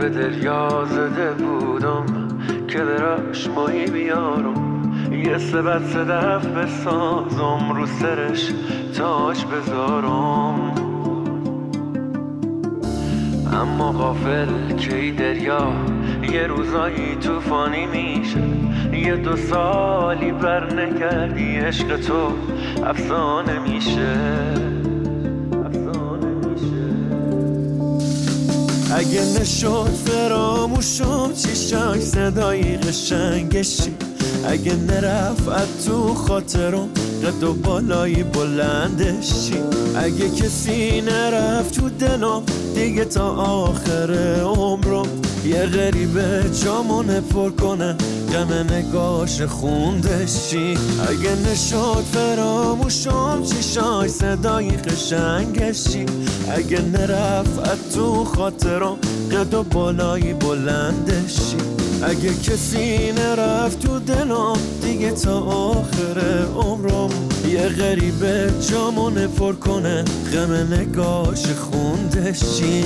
دریا زده بودم که دراش ماهی بیارم، یه سبت صدف بسازم رو سرش تاج بذارم. اما غافل که ای دریا یه روزایی طوفانی میشه، یه 2 سالی بر نگردی عشق تو افسانه میشه. اگه نشد فراموشم چیشاش صدای قشنگشی، اگه نرفت تو خاطرم قد و بالای بلندشی، اگه کسی نرفت تو دلم دیگه تا آخر عمرم، یه غریبه جامونه پر کنه غم نگاش خوندشی. اگه نشد فراموشم چیشاش صدای قشنگشی، اگه نرفت تو خاطرم قد و بالای بلندشی، اگه کسی نرفت تو دلم دیگه تا آخر عمرم، یه غریبه جامونه پر کنه غم نگاش خوندشی.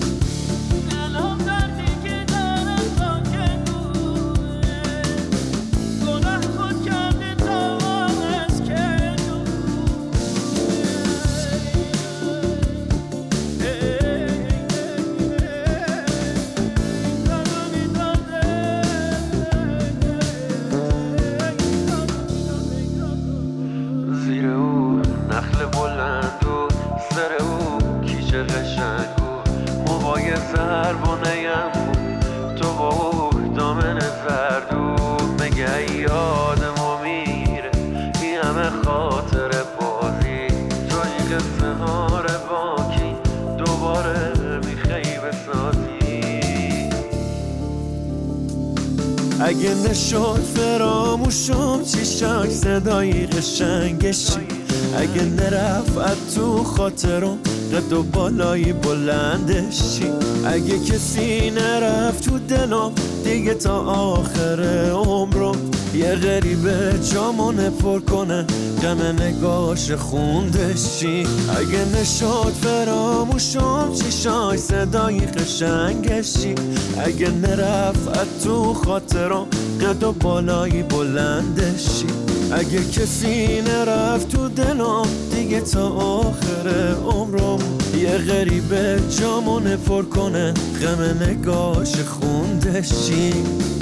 نخل بلند و سر او کیچه قشنگ و موهای زربانه‌ام بود تو با او دامن زرد و مگه یادمو میره این همه خاطر بازی توی قصه ها باکی دوباره میخوای بسازی. اگه نشد فراموشم چیشاش صدای قشنگشی، اگه نرفت تو خاطرم قد و بالای بلندشی، اگه کسی نرفت تو دلم دیگه تا آخر عمرم، یه غریبه جامونه پر کنه غم نگاش خوندشی. اگه نشد فراموشم چیشاش صدای قشنگشی، اگه نرفت تو خاطرم قد و بالای بلندشی، اگه کسی نرفت تو دلم دیگه تا آخر عمرم، یه غریبه جامونه پر کنه غم نگاش خوندشی.